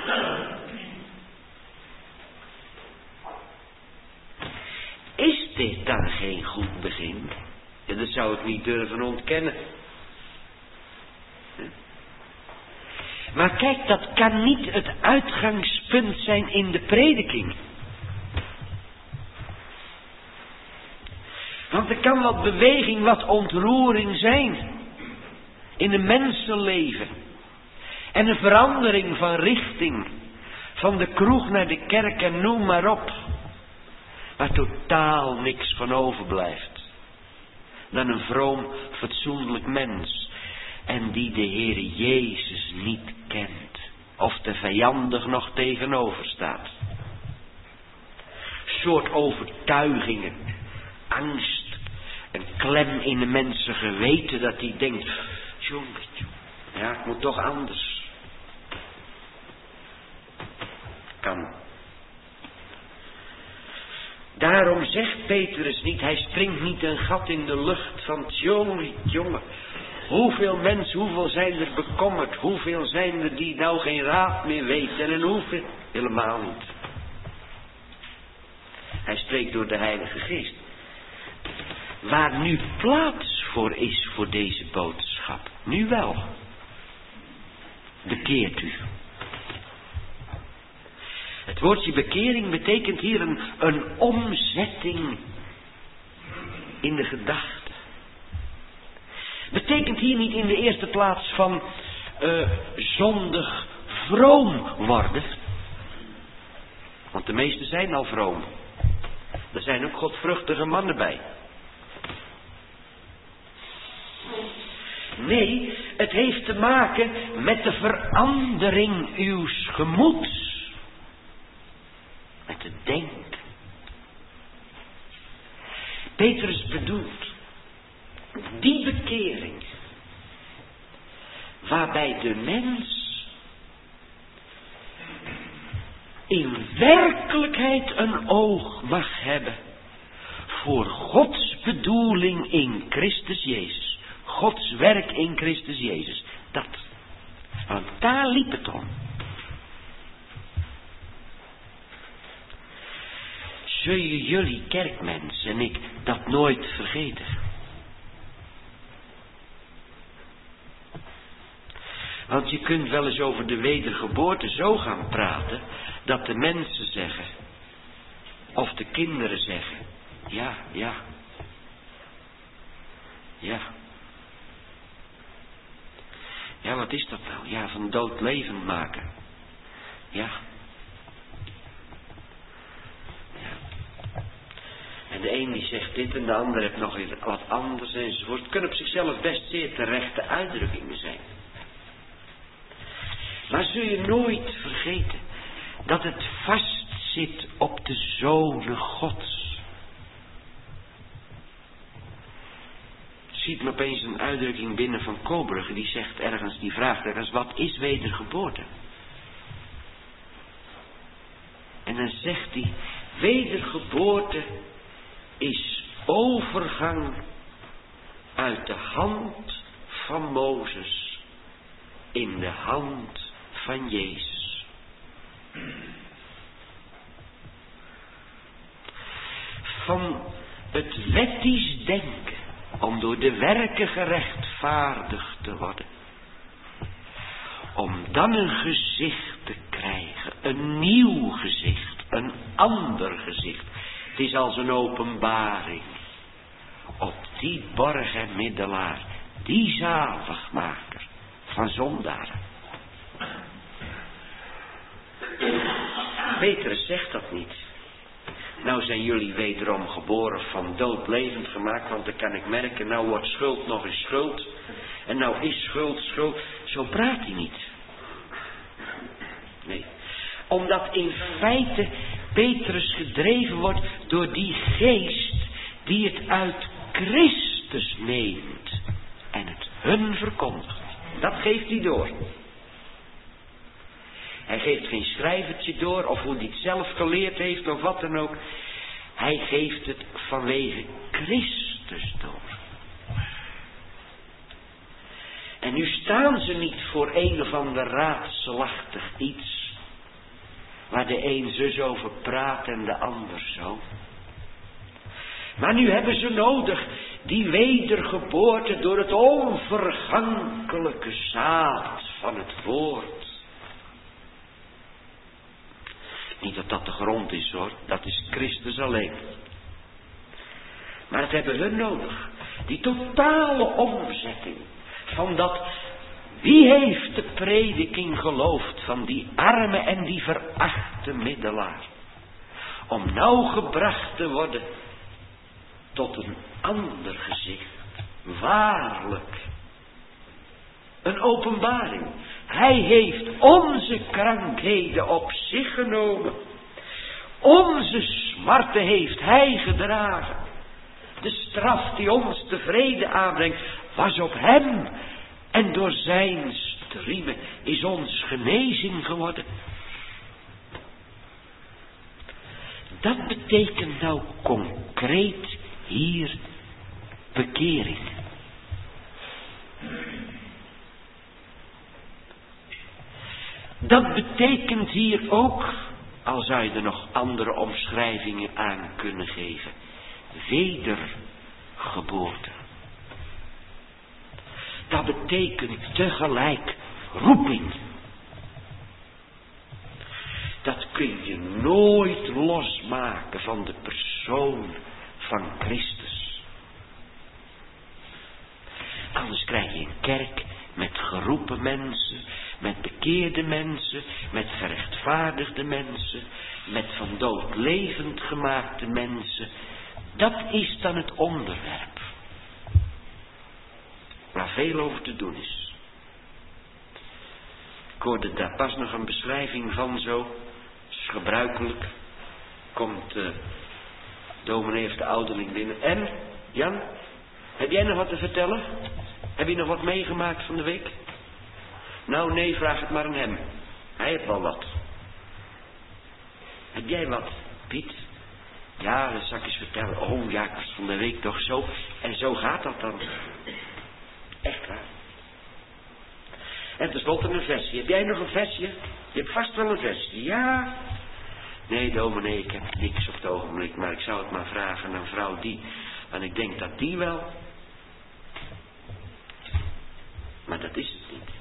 Is dit dan geen goed begin? Ja, dat zou ik niet durven ontkennen. Maar kijk, dat kan niet het uitgangspunt zijn in de prediking. Want er kan wat beweging, wat ontroering zijn. In een mensenleven. En een verandering van richting. Van de kroeg naar de kerk en noem maar op. Waar totaal niks van overblijft. Dan een vroom, fatsoenlijk mens. En die de Heere Jezus niet kent. Of te vijandig nog tegenover staat. Soort overtuigingen. Angst. Een klem in de mensen geweten dat hij denkt. Jongen, ja, het moet toch anders. Kan. Daarom zegt Petrus niet, hij springt niet een gat in de lucht van jongen, jongen. Hoeveel mensen, hoeveel zijn er bekommerd? Hoeveel zijn er die nou geen raad meer weten? En hoeveel? Helemaal niet. Hij spreekt door de Heilige Geest. Waar nu plaats voor is voor deze boodschap. Nu wel. Bekeert u. Het woordje bekering betekent hier een, een omzetting in de gedachte. Betekent hier niet in de eerste plaats van uh, zondig vroom worden. Want de meesten zijn al vroom. Er zijn ook godvruchtige mannen bij. Nee, het heeft te maken met de verandering uws gemoeds. Met het denken. Petrus bedoelt die bekering waarbij de mens in werkelijkheid een oog mag hebben voor Gods bedoeling in Christus Jezus. Gods werk in Christus Jezus. Dat. Want daar liep het om. Zullen jullie kerkmensen en ik dat nooit vergeten? Want je kunt wel eens over de wedergeboorte zo gaan praten, dat de mensen zeggen, of de kinderen zeggen, ja, ja, ja. Ja, wat is dat nou? Ja, van dood levend maken. Ja. En de een die zegt dit en de ander heeft nog eens wat anders enzovoort. Het kunnen op zichzelf best zeer terechte uitdrukkingen zijn. Maar zul je nooit vergeten dat het vastzit op de zonen Gods. Ziet me opeens een uitdrukking binnen van Kobrugge, die zegt ergens, die vraagt ergens, wat is wedergeboorte? En dan zegt hij, wedergeboorte is overgang uit de hand van Mozes in de hand van Jezus. Van het wettisch denken om door de werken gerechtvaardigd te worden. Om dan een gezicht te krijgen, een nieuw gezicht, een ander gezicht. Het is als een openbaring op die borg en middelaar, die zaligmaker van zondaren. Petrus zegt dat niet. Nou zijn jullie wederom geboren van dood levend gemaakt, want dan kan ik merken, nou wordt schuld nog eens schuld. En nou is schuld schuld. Zo praat hij niet. Nee. Omdat in feite Petrus gedreven wordt door die geest die het uit Christus neemt en het hun verkondigt. Dat geeft hij door. Hij geeft geen schrijvertje door of hoe hij het zelf geleerd heeft of wat dan ook. Hij geeft het vanwege Christus door. En nu staan ze niet voor een of ander raadselachtig iets, waar de een zus over praat en de ander zo. Maar nu hebben ze nodig die wedergeboorte door het onvergankelijke zaad van het woord. Niet dat dat de grond is hoor, dat is Christus alleen. Maar het hebben hun nodig, die totale omzetting van dat, wie heeft de prediking geloofd van die arme en die verachte middelaar, om nou gebracht te worden tot een ander gezicht, waarlijk, een openbaring. Hij heeft onze krankheden op zich genomen, onze smarten heeft hij gedragen. De straf die ons tevreden aanbrengt, was op hem. En door zijn striemen is ons genezing geworden. Dat betekent nou concreet hier bekering. Dat betekent hier ook, al zou je er nog andere omschrijvingen aan kunnen geven, wedergeboorte. Dat betekent tegelijk roeping. Dat kun je nooit losmaken van de persoon van Christus. Anders krijg je een kerk met geroepen mensen, met bekeerde mensen, met gerechtvaardigde mensen, met van dood levend gemaakte mensen. Dat is dan het onderwerp waar veel over te doen is. Ik hoorde daar pas nog een beschrijving van zo. Dat is gebruikelijk. Komt de dominee of de ouderling binnen. En, Jan, heb jij nog wat te vertellen? Heb je nog wat meegemaakt van de week? Nou nee, vraag het maar aan hem. Hij heeft wel wat. Heb jij wat, Piet? Ja, dat zal ik eens vertellen. Oh ja, ik was van de week toch zo. En zo gaat dat dan. Echt waar. En tenslotte een versje. Heb jij nog een versje? Je hebt vast wel een versje. Ja. Nee, dominee, ik heb niks op het ogenblik. Maar ik zou het maar vragen aan vrouw die. Want ik denk dat die wel. Maar dat is het niet.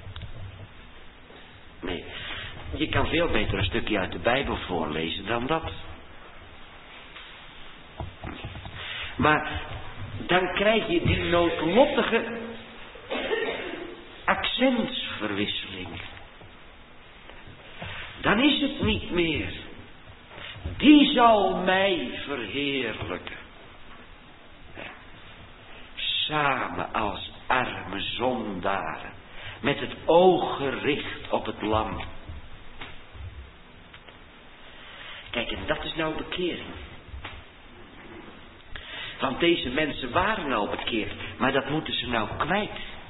Nee. Je kan veel beter een stukje uit de Bijbel voorlezen dan dat. Maar dan krijg je die noodlottige accentsverwisseling. Dan is het niet meer. Die zal mij verheerlijken. Samen als arme zondaren. Met het oog gericht op het lam. Kijk, en dat is nou bekering. Want deze mensen waren al bekeerd. Maar dat moeten ze nou kwijt.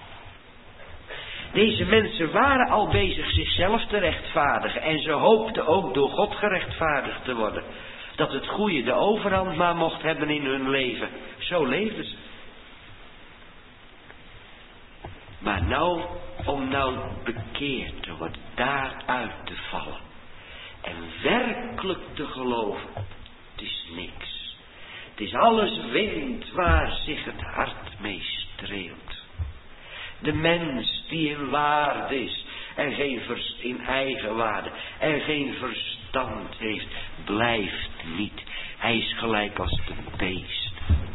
Deze mensen waren al bezig zichzelf te rechtvaardigen. En ze hoopten ook door God gerechtvaardigd te worden. Dat het goede de overhand maar mocht hebben in hun leven. Zo leefden ze. Maar nou, om nou bekeerd te worden, daaruit te vallen. En werkelijk te geloven. Het is niks. Het is alles wind waar zich het hart mee streelt. De mens die in waarde is en geen verst, in eigen waarde en geen verstand heeft, blijft niet. Hij is gelijk als de beest.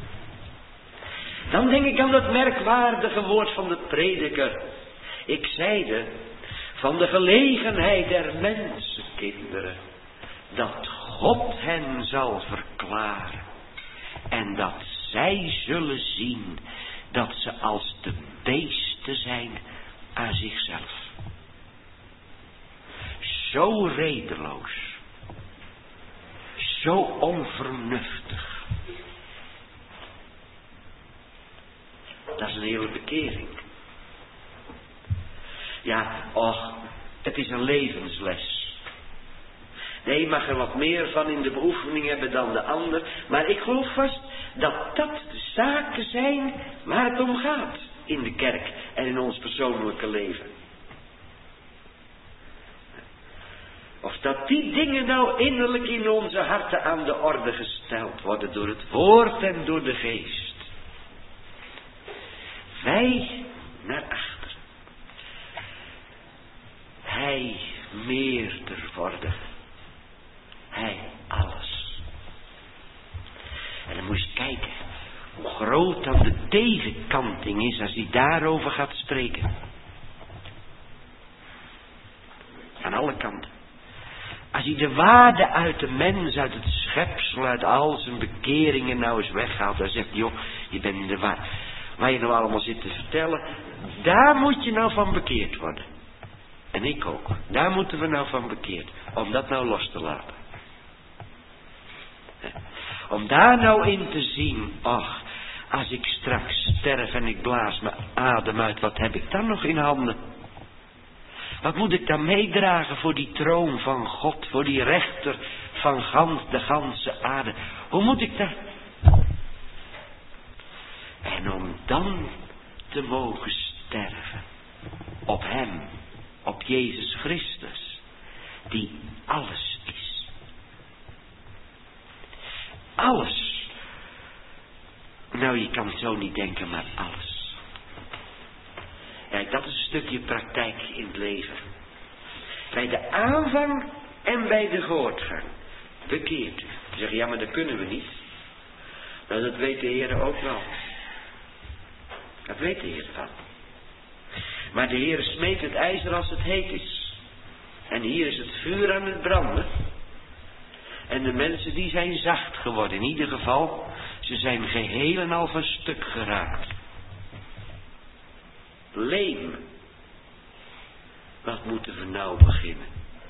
Dan denk ik aan dat merkwaardige woord van de prediker. Ik zeide van de gelegenheid der mensenkinderen dat God hen zal verklaren en dat zij zullen zien dat ze als de beesten zijn aan zichzelf. Zo redeloos, zo onvernuftig. Dat is een hele bekering. Ja, och, het is een levensles. De een mag er wat meer van in de beoefening hebben dan de ander. Maar ik geloof vast dat dat de zaken zijn waar het om gaat. in de kerk en in ons persoonlijke leven. Of dat die dingen nou innerlijk in onze harten aan de orde gesteld worden door het woord en door de geest. Wij naar achter. Hij meerder worden. Hij alles. En dan moet je kijken hoe groot dan de tegenkanting is als hij daarover gaat spreken. Aan alle kanten. Als hij de waarde uit de mens, uit het schepsel, uit al zijn bekeringen nou eens weghaalt. Dan zegt hij, joh, je bent in de waarde. Waar je nou allemaal zit te vertellen, daar moet je nou van bekeerd worden. En ik ook. Daar moeten we nou van bekeerd. Om dat nou los te laten. Om daar nou in te zien, ach, als ik straks sterf en ik blaas mijn adem uit, wat heb ik dan nog in handen? Wat moet ik dan meedragen voor die troon van God, voor die rechter van gans, de ganse aarde? Hoe moet ik dat? En om dan te mogen sterven op hem, op Jezus Christus, die alles is. Alles. Nou, je kan het zo niet denken, maar alles. Kijk, dat is een stukje praktijk in het leven. Bij de aanvang en bij de voortgang. Bekeert u. Je zegt, ja, maar dat kunnen we niet. Nou, dat weet de Heer ook wel. Dat weet de Heer wel. Maar de Heer smeet het ijzer als het heet is. En hier is het vuur aan het branden. En de mensen die zijn zacht geworden. In ieder geval, ze zijn geheel en al van stuk geraakt. Leem. Wat moeten we nou beginnen?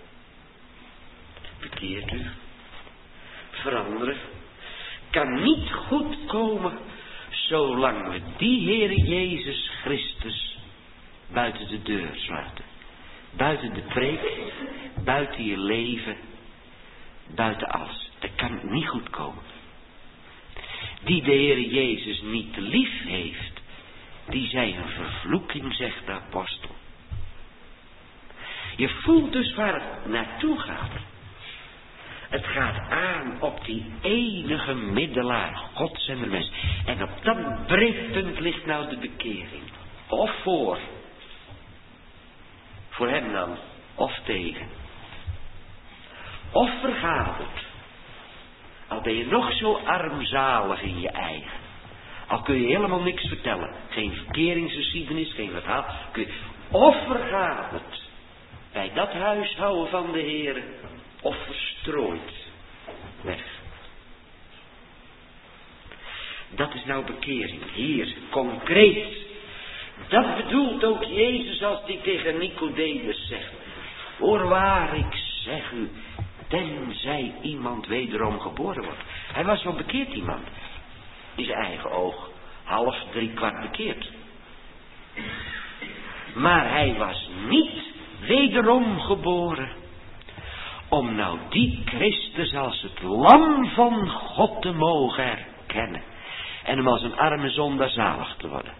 Bekeert u. Veranderen. Kan niet goed komen zolang we die Heere Jezus Christus buiten de deur sluiten. Buiten de preek, buiten je leven, buiten alles. Dat kan niet goed komen. Die de Heere Jezus niet lief heeft, die zij een vervloeking, zegt de apostel. Je voelt dus waar het naartoe gaat. Het gaat aan op die enige middelaar, Gods en de mens. En op dat breekpunt ligt nou de bekering. Of voor. Voor hem dan. Of tegen. Of vergaat het. Al ben je nog zo armzalig in je eigen. Al kun je helemaal niks vertellen. Geen verkeringsgeschiedenis, geen verhaal. Kun je, of vergaat het. Bij dat huishouden van de Heer. Of verstrooid. Weg. Dat is nou bekering. Hier, concreet. Dat bedoelt ook Jezus als hij tegen Nicodemus zegt. Voorwaar, ik zeg u, tenzij iemand wederom geboren wordt. Hij was wel bekeerd, die man. In zijn eigen oog. Half, drie kwart bekeerd. Maar hij was niet wederom geboren. Om nou die Christus als het lam van God te mogen herkennen. En hem als een arme zondaar zalig te worden.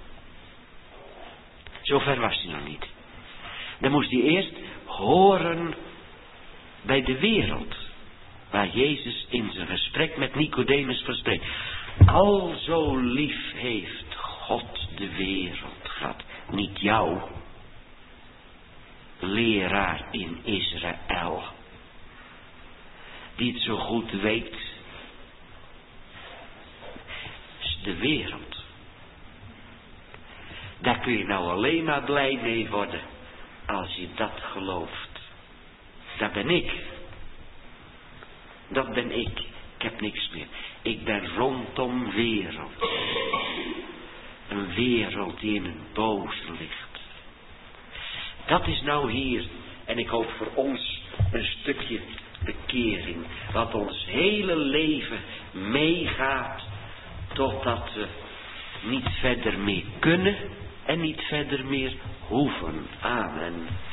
Zover was hij nog niet. Dan moest hij eerst horen bij de wereld. Waar Jezus in zijn gesprek met Nicodemus verspreekt. Al zo lief heeft God de wereld gehad. Niet jou. Leraar in Israël. Die het zo goed weet. Is de wereld. Daar kun je nou alleen maar blij mee worden. Als je dat gelooft. Dat ben ik. Dat ben ik. Ik heb niks meer. Ik ben rondom wereld. Een wereld die in het boze ligt. Dat is nou hier. En ik hoop voor ons een stukje bekering. Wat ons hele leven meegaat. Totdat we niet verder meer kunnen. En niet verder meer hoeven. Amen.